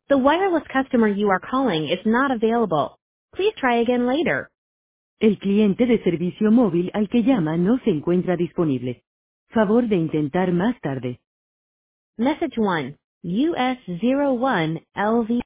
The wireless customer you are calling is not available. Please try again later. El cliente de servicio móvil al que llama no se encuentra disponible. Favor de intentar más tarde. Message 1. US01 LV